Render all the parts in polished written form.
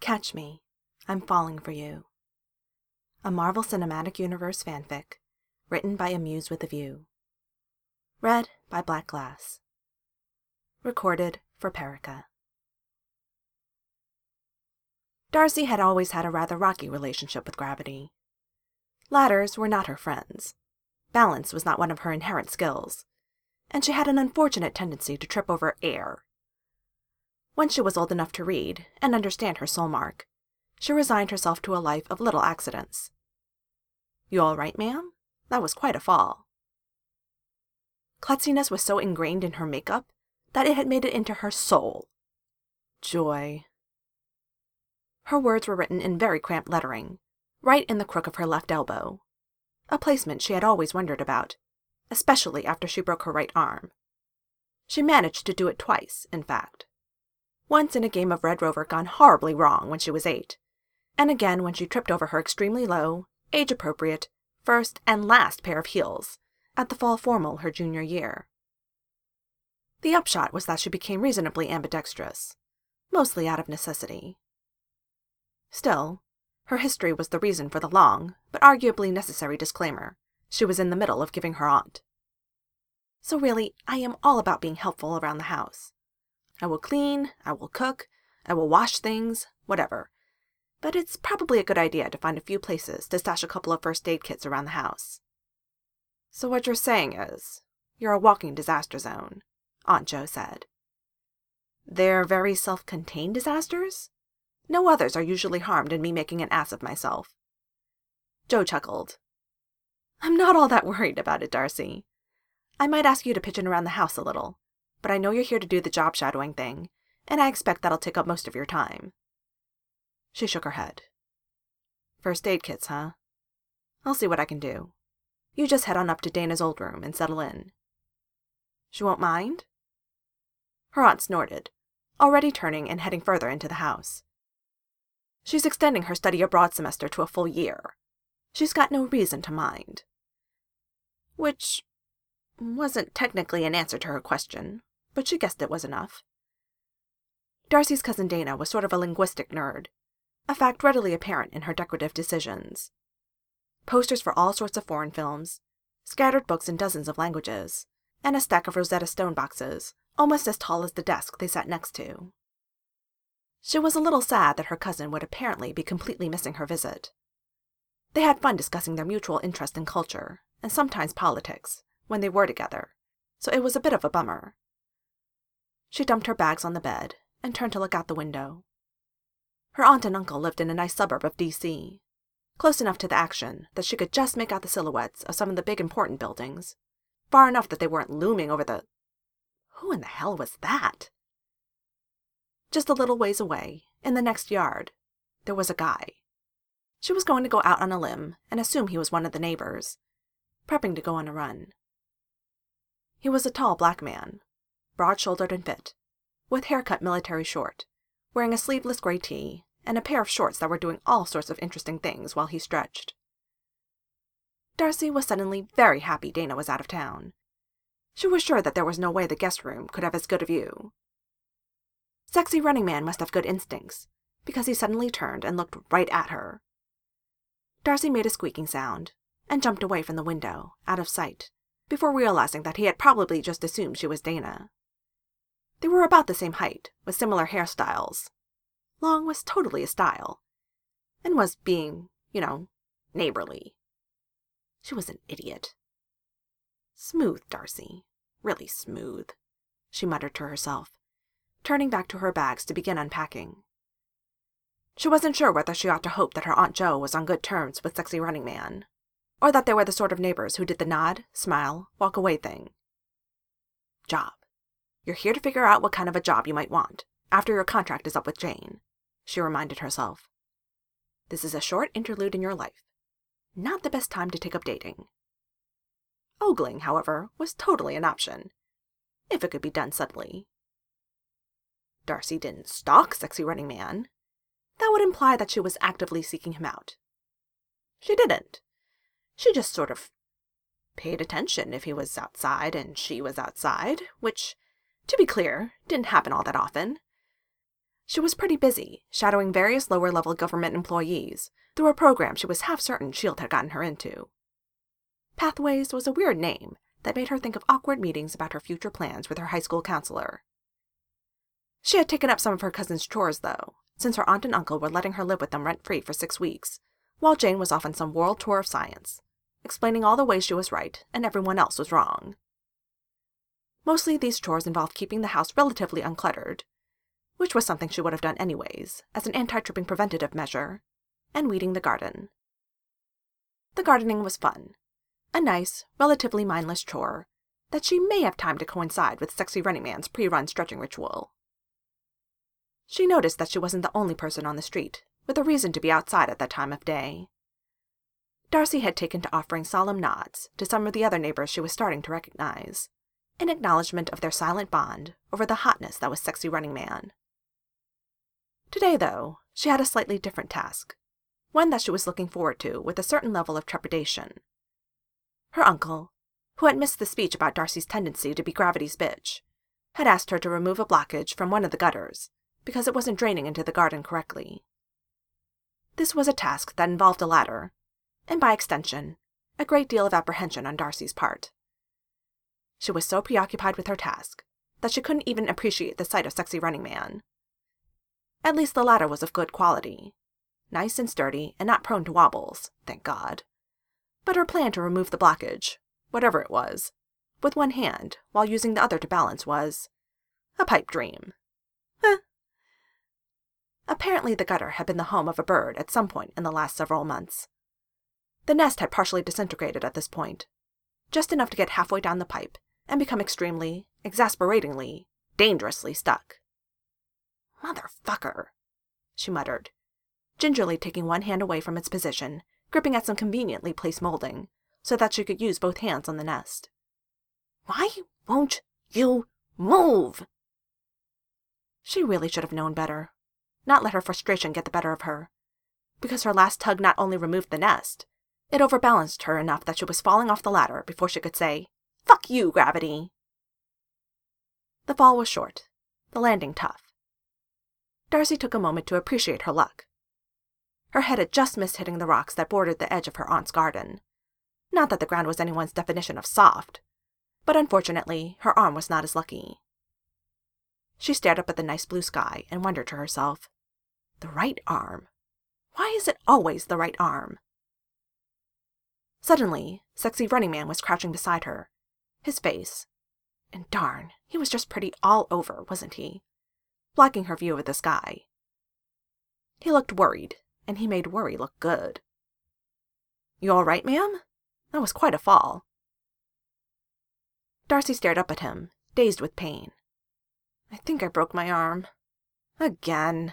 Catch Me, I'm Falling for You. A Marvel Cinematic Universe fanfic, written by Amuse with a View. Read by Black Glass. Recorded for Perica. Darcy had always had a rather rocky relationship with gravity. Ladders were not her friends. Balance was not one of her inherent skills, and she had an unfortunate tendency to trip over air. Once she was old enough to read and understand her soul mark, she resigned herself to a life of little accidents. "You all right, ma'am? That was quite a fall." Klutziness was so ingrained in her makeup that it had made it into her soul. Joy. Her words were written in very cramped lettering, right in the crook of her left elbow, a placement she had always wondered about, especially after she broke her right arm. She managed to do it twice, in fact. Once in a game of Red Rover gone horribly wrong when she was 8, and again when she tripped over her extremely low, age-appropriate, first and last pair of heels at the fall formal her junior year. The upshot was that she became reasonably ambidextrous, mostly out of necessity. Still, her history was the reason for the long, but arguably necessary disclaimer she was in the middle of giving her aunt. So really, I am all about being helpful around the house. I will clean, I will cook, I will wash things, whatever. But it's probably a good idea to find a few places to stash a couple of first aid kits around the house. So what you're saying is, you're a walking disaster zone, Aunt Jo said. They're very self-contained disasters? No others are usually harmed in me making an ass of myself. Jo chuckled. I'm not all that worried about it, Darcy. I might ask you to pitch in around the house a little, but I know you're here to do the job shadowing thing, and I expect that'll take up most of your time. She shook her head. First aid kits, huh? I'll see what I can do. You just head on up to Dana's old room and settle in. She won't mind? Her aunt snorted, already turning and heading further into the house. She's extending her study abroad semester to a full year. She's got no reason to mind. Which wasn't technically an answer to her question, but she guessed it was enough. Darcy's cousin Dana was sort of a linguistic nerd, a fact readily apparent in her decorative decisions. Posters for all sorts of foreign films, scattered books in dozens of languages, and a stack of Rosetta Stone boxes, almost as tall as the desk they sat next to. She was a little sad that her cousin would apparently be completely missing her visit. They had fun discussing their mutual interest in culture, and sometimes politics, when they were together, so it was a bit of a bummer. She dumped her bags on the bed and turned to look out the window. Her aunt and uncle lived in a nice suburb of D.C., close enough to the action that she could just make out the silhouettes of some of the big important buildings, far enough that they weren't looming over the... Who in the hell was that? Just a little ways away, in the next yard, there was a guy. She was going to go out on a limb and assume he was one of the neighbors, prepping to go on a run. He was a tall black man, broad-shouldered and fit, with hair cut military short, wearing a sleeveless gray tee and a pair of shorts that were doing all sorts of interesting things while he stretched. Darcy was suddenly very happy Dana was out of town. She was sure that there was no way the guest room could have as good a view. Sexy Running Man must have good instincts, because he suddenly turned and looked right at her. Darcy made a squeaking sound and jumped away from the window, out of sight, before realizing that he had probably just assumed she was Dana. They were about the same height, with similar hairstyles. Long was totally a style, and was being, neighborly. She was an idiot. Smooth, Darcy. Really smooth, she muttered to herself, turning back to her bags to begin unpacking. She wasn't sure whether she ought to hope that her Aunt Jo was on good terms with Sexy Running Man, or that they were the sort of neighbors who did the nod, smile, walk away thing. Job. You're here to figure out what kind of a job you might want, after your contract is up with Jane, she reminded herself. This is a short interlude in your life. Not the best time to take up dating. Ogling, however, was totally an option, if it could be done subtly. Darcy didn't stalk Sexy Running Man. That would imply that she was actively seeking him out. She didn't. She just sort of paid attention if he was outside and she was outside, which, to be clear, didn't happen all that often. She was pretty busy, shadowing various lower-level government employees through a program she was half certain S.H.I.E.L.D. had gotten her into. Pathways was a weird name that made her think of awkward meetings about her future plans with her high school counselor. She had taken up some of her cousin's chores, though, since her aunt and uncle were letting her live with them rent-free for 6 weeks, while Jane was off on some world tour of science, explaining all the ways she was right and everyone else was wrong. Mostly these chores involved keeping the house relatively uncluttered, which was something she would have done anyways, as an anti-tripping preventative measure, and weeding the garden. The gardening was fun. A nice, relatively mindless chore that she may have timed to coincide with Sexy Running Man's pre-run stretching ritual. She noticed that she wasn't the only person on the street with a reason to be outside at that time of day. Darcy had taken to offering solemn nods to some of the other neighbors she was starting to recognize, in acknowledgement of their silent bond over the hotness that was Sexy Running Man. Today, though, she had a slightly different task, one that she was looking forward to with a certain level of trepidation. Her uncle, who had missed the speech about Darcy's tendency to be gravity's bitch, had asked her to remove a blockage from one of the gutters because it wasn't draining into the garden correctly. This was a task that involved a ladder, and by extension, a great deal of apprehension on Darcy's part. She was so preoccupied with her task that she couldn't even appreciate the sight of Sexy Running Man. At least the ladder was of good quality, nice and sturdy and not prone to wobbles, thank God. But her plan to remove the blockage, whatever it was, with one hand while using the other to balance was a pipe dream. Apparently the gutter had been the home of a bird at some point in the last several months. The nest had partially disintegrated at this point, just enough to get halfway down the pipe and become extremely, exasperatingly, dangerously stuck. "Motherfucker," she muttered, gingerly taking one hand away from its position, gripping at some conveniently placed molding, so that she could use both hands on the nest. "Why won't you move?" She really should have known better, not let her frustration get the better of her, because her last tug not only removed the nest, it overbalanced her enough that she was falling off the ladder before she could say, "Fuck you, gravity!" The fall was short, the landing tough. Darcy took a moment to appreciate her luck. Her head had just missed hitting the rocks that bordered the edge of her aunt's garden. Not that the ground was anyone's definition of soft, but unfortunately, her arm was not as lucky. She stared up at the nice blue sky and wondered to herself, the right arm. Why is it always the right arm? Suddenly, Sexy Running Man was crouching beside her, his face, and darn, he was just pretty all over, wasn't he? Blocking her view of the sky. He looked worried, and he made worry look good. "You all right, ma'am? That was quite a fall." Darcy stared up at him, dazed with pain. "I think I broke my arm. Again."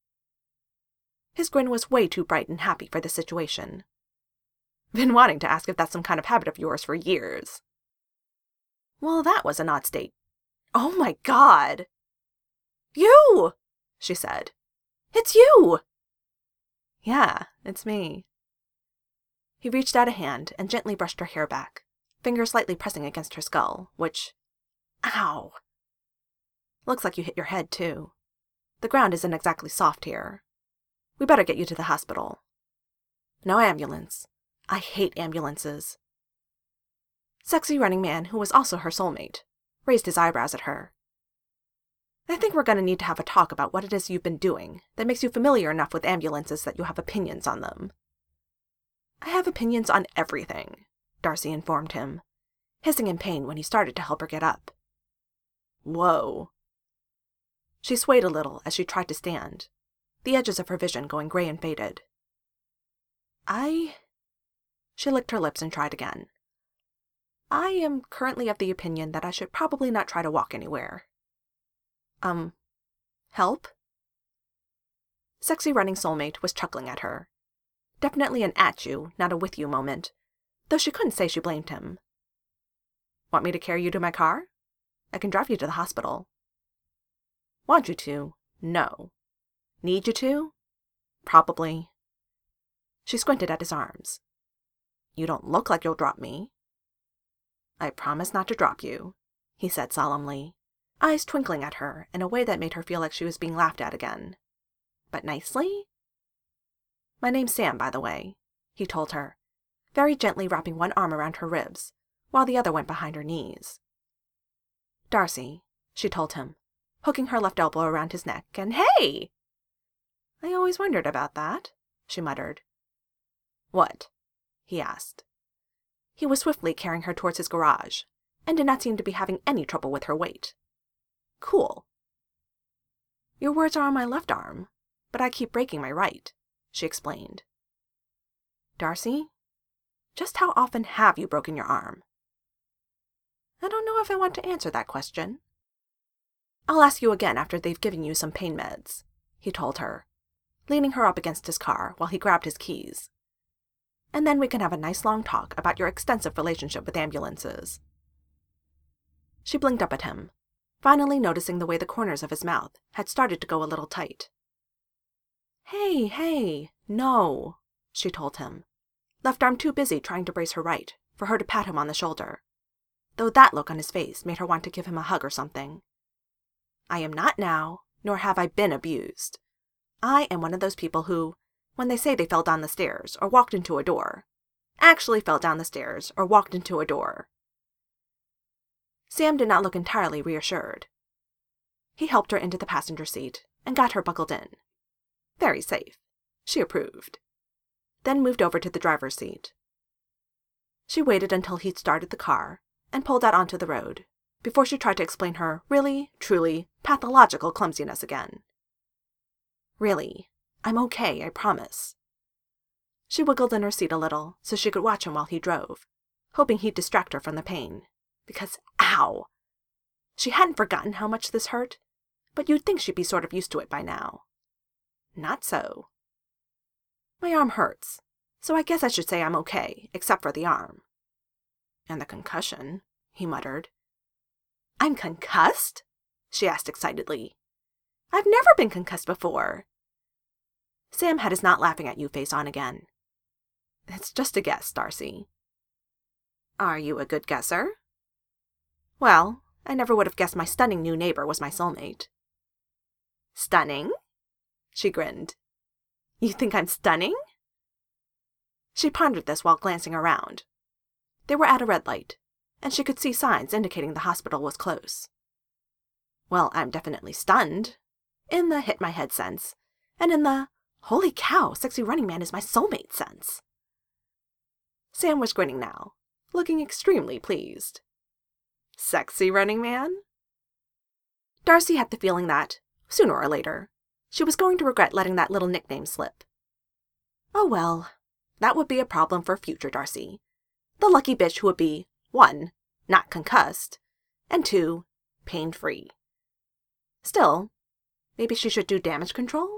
His grin was way too bright and happy for the situation. "Been wanting to ask if that's some kind of habit of yours for years." Well, that was an odd state. "Oh my God!" "You!" she said. "It's you!" "Yeah, it's me." He reached out a hand and gently brushed her hair back, fingers lightly pressing against her skull, which... Ow! "Looks like you hit your head, too. The ground isn't exactly soft here. We better get you to the hospital." "No ambulance. I hate ambulances." Sexy Running Man, who was also her soulmate, raised his eyebrows at her. "I think we're going to need to have a talk about what it is you've been doing that makes you familiar enough with ambulances that you have opinions on them." "I have opinions on everything," Darcy informed him, hissing in pain when he started to help her get up. "Whoa." She swayed a little as she tried to stand, the edges of her vision going gray and faded. She licked her lips and tried again. "I am currently of the opinion that I should probably not try to walk anywhere." Help?" Sexy Running Soulmate was chuckling at her. Definitely an at-you, not a with-you moment, though she couldn't say she blamed him. "Want me to carry you to my car? I can drive you to the hospital." "Want you to? No. Need you to? Probably." She squinted at his arms. "You don't look like you'll drop me." "I promise not to drop you," he said solemnly, eyes twinkling at her in a way that made her feel like she was being laughed at again. But nicely? "My name's Sam, by the way," he told her, very gently wrapping one arm around her ribs, while the other went behind her knees. "Darcy," she told him, hooking her left elbow around his neck, and "Hey!" "I always wondered about that," she muttered. "What?" he asked. He was swiftly carrying her towards his garage, and did not seem to be having any trouble with her weight. Cool. "Your words are on my left arm, but I keep breaking my right," she explained. "Darcy, just how often have you broken your arm?" "I don't know if I want to answer that question." "I'll ask you again after they've given you some pain meds," he told her, leaning her up against his car while he grabbed his keys. "And then we can have a nice long talk about your extensive relationship with ambulances." She blinked up at him, finally noticing the way the corners of his mouth had started to go a little tight. Hey, no," she told him, left arm too busy trying to brace her right for her to pat him on the shoulder, though that look on his face made her want to give him a hug or something. "I am not now, nor have I been abused. I am one of those people who, when they say they fell down the stairs or walked into a door, actually fell down the stairs or walked into a door." Sam did not look entirely reassured. He helped her into the passenger seat and got her buckled in. Very safe, she approved. Then moved over to the driver's seat. She waited until he'd started the car and pulled out onto the road before she tried to explain her really, truly, pathological clumsiness again. "Really, I'm okay, I promise." She wiggled in her seat a little so she could watch him while he drove, hoping he'd distract her from the pain. Because, ow! She hadn't forgotten how much this hurt, but you'd think she'd be sort of used to it by now. Not so. "My arm hurts, so I guess I should say I'm okay, except for the arm." "And the concussion," he muttered. "I'm concussed?" she asked excitedly. "I've never been concussed before." Sam had his not laughing at you face on again. "It's just a guess, Darcy." "Are you a good guesser?" "Well, I never would have guessed my stunning new neighbor was my soulmate." "Stunning?" She grinned. "You think I'm stunning?" She pondered this while glancing around. They were at a red light, and she could see signs indicating the hospital was close. "Well, I'm definitely stunned. In the hit my head sense, and in the holy cow, sexy running man is my soulmate sense." Sam was grinning now, looking extremely pleased. Sexy running man? Darcy had the feeling that, sooner or later, she was going to regret letting that little nickname slip. Oh well, that would be a problem for future Darcy. The lucky bitch who would be, 1, not concussed, and 2, pain-free. Still, maybe she should do damage control?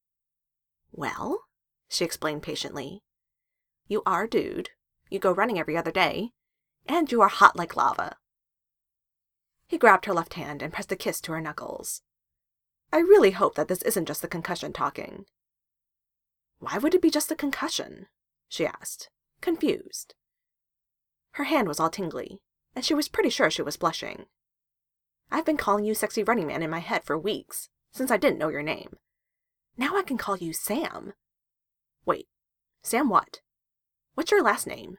"Well," she explained patiently, "you are a dude, you go running every other day, and you are hot like lava." He grabbed her left hand and pressed a kiss to her knuckles. "I really hope that this isn't just the concussion talking." "Why would it be just a concussion?" she asked, confused. Her hand was all tingly, and she was pretty sure she was blushing. "I've been calling you Sexy Running Man in my head for weeks, since I didn't know your name. Now I can call you Sam." "Wait, Sam what? What's your last name?"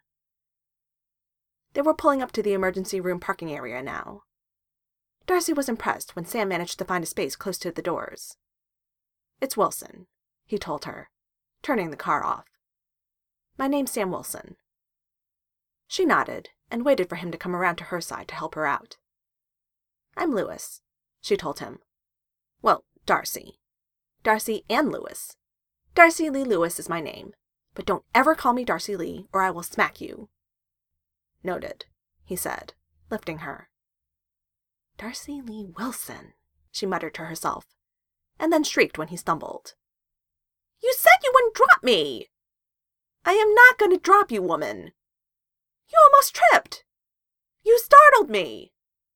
They were pulling up to the emergency room parking area now. Darcy was impressed when Sam managed to find a space close to the doors. "It's Wilson," he told her, turning the car off. "My name's Sam Wilson." She nodded and waited for him to come around to her side to help her out. "I'm Lewis," she told him. "Well, Darcy. Darcy and Lewis. Darcy Lee Lewis is my name, but don't ever call me Darcy Lee or I will smack you." "Noted," he said, lifting her. "Darcy Lee Wilson," she muttered to herself, and then shrieked when he stumbled. "You said you wouldn't drop me!" "I am not going to drop you, woman." "You almost tripped." "You startled me."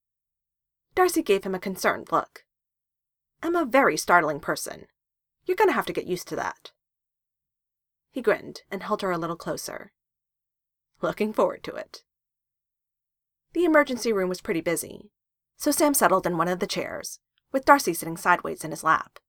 Darcy gave him a concerned look. "I'm a very startling person. You're going to have to get used to that." He grinned and held her a little closer. "Looking forward to it." The emergency room was pretty busy, So Sam settled in one of the chairs, with Darcy sitting sideways in his lap.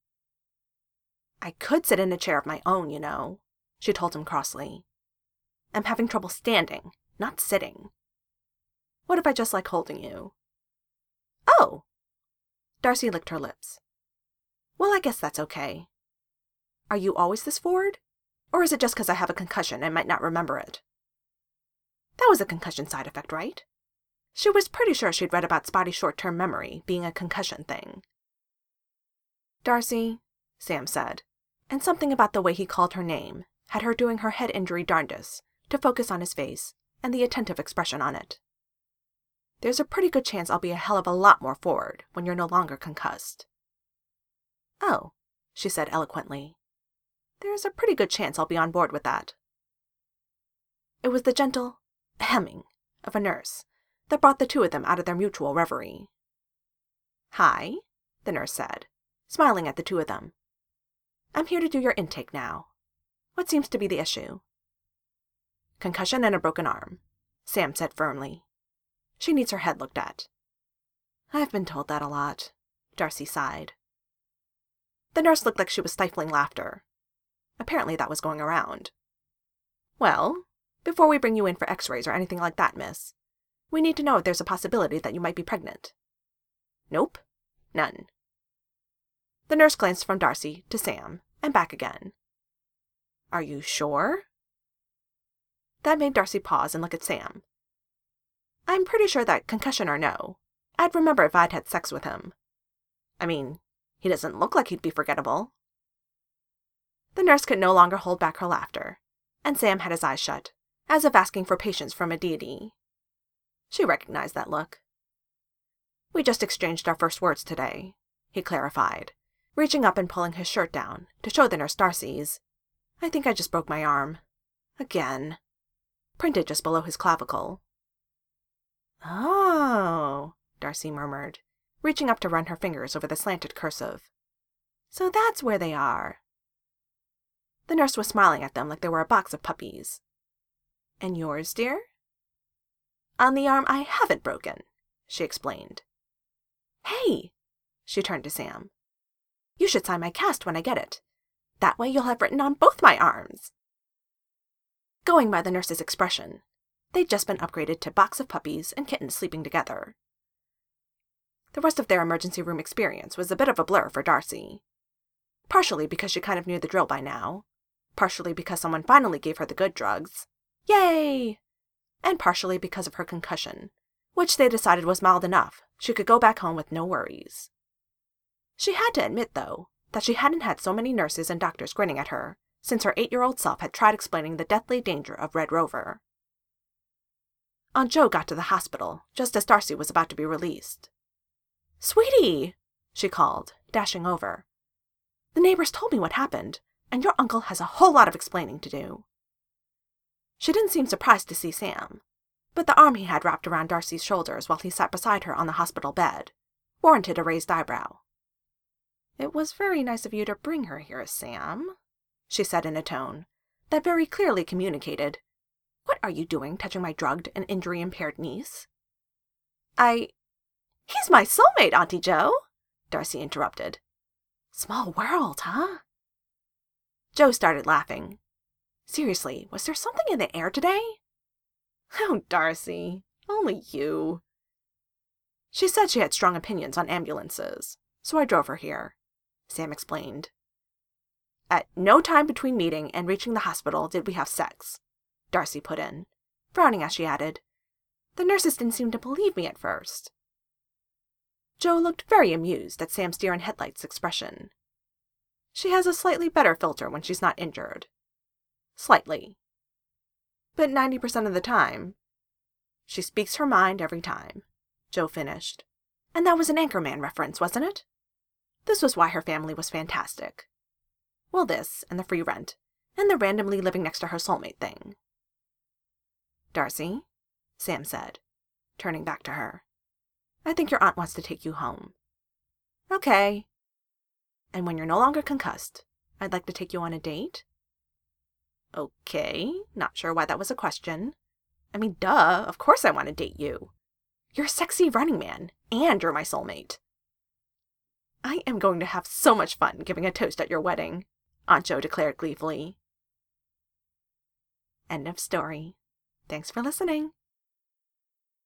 "I could sit in a chair of my own, you know," she told him crossly. "I'm having trouble standing, not sitting. What if I just like holding you?" "Oh!" Darcy licked her lips. "Well, I guess that's okay. Are you always this forward? Or is it just because I have a concussion and might not remember it?" That was a concussion side effect, right? She was pretty sure she'd read about spotty short-term memory being a concussion thing. "Darcy," Sam said, and something about the way he called her name had her doing her head injury darndest to focus on his face and the attentive expression on it. "There's a pretty good chance I'll be a hell of a lot more forward when you're no longer concussed." "Oh," she said eloquently. "There's a pretty good chance I'll be on board with that." It was the gentle hemming of a nurse that brought the two of them out of their mutual reverie. "Hi," the nurse said, smiling at the two of them. "I'm here to do your intake now. What seems to be the issue?" "Concussion and a broken arm," Sam said firmly. "She needs her head looked at." "I've been told that a lot," Darcy sighed. The nurse looked like she was stifling laughter. Apparently that was going around. "Well, before we bring you in for x-rays or anything like that, miss, we need to know if there's a possibility that you might be pregnant." "Nope. None." The nurse glanced from Darcy to Sam and back again. "Are you sure?" That made Darcy pause and look at Sam. "I'm pretty sure that, concussion or no, I'd remember if I'd had sex with him. I mean, he doesn't look like he'd be forgettable." The nurse could no longer hold back her laughter, and Sam had his eyes shut, as if asking for patience from a deity. She recognized that look. "We just exchanged our first words today," he clarified, reaching up and pulling his shirt down to show the nurse Darcy's. "I think I just broke my arm. Again. Printed just below his clavicle." "Oh," Darcy murmured, reaching up to run her fingers over the slanted cursive. "So that's where they are." The nurse was smiling at them like they were a box of puppies. "And yours, dear?" "On the arm I haven't broken," she explained. "Hey!" She turned to Sam. "You should sign my cast when I get it. That way you'll have written on both my arms." Going by the nurse's expression, they'd just been upgraded to box of puppies and kittens sleeping together. The rest of their emergency room experience was a bit of a blur for Darcy. Partially because she kind of knew the drill by now, partially because someone finally gave her the good drugs. Yay! And partially because of her concussion, which they decided was mild enough she could go back home with no worries. She had to admit, though, that she hadn't had so many nurses and doctors grinning at her since her 8-year-old self had tried explaining the deathly danger of Red Rover. Aunt Jo got to the hospital just as Darcy was about to be released. "Sweetie," she called, dashing over. "The neighbors told me what happened, and your uncle has a whole lot of explaining to do." She didn't seem surprised to see Sam, but the arm he had wrapped around Darcy's shoulders while he sat beside her on the hospital bed warranted a raised eyebrow. "It was very nice of you to bring her here, Sam," she said in a tone that very clearly communicated, "What are you doing touching my drugged and injury-impaired niece?" "He's my soulmate, Auntie Jo," Darcy interrupted. "Small world, huh?" Jo started laughing. Seriously, was there something in the air today? "Oh, Darcy, only you." "She said she had strong opinions on ambulances, so I drove her here," Sam explained. "At no time between meeting and reaching the hospital did we have sex," Darcy put in, frowning as she added, "The nurses didn't seem to believe me at first." Jo looked very amused at Sam's deer-in-headlights expression. She has a slightly better filter when she's not injured. Slightly. But 90% of the time, she speaks her mind every time, Jo finished. And that was an Anchorman reference, wasn't it? This was why her family was fantastic. Well, this, and the free rent, and the randomly living next to her soulmate thing. "Darcy," Sam said, turning back to her, "I think your aunt wants to take you home." "Okay." "And when you're no longer concussed, I'd like to take you on a date." "Okay, not sure why that was a question. I mean, duh, of course I want to date you. You're a sexy running man, and you're my soulmate. I am going to have so much fun giving a toast at your wedding, Aunt Jo declared gleefully. End of story. Thanks for listening.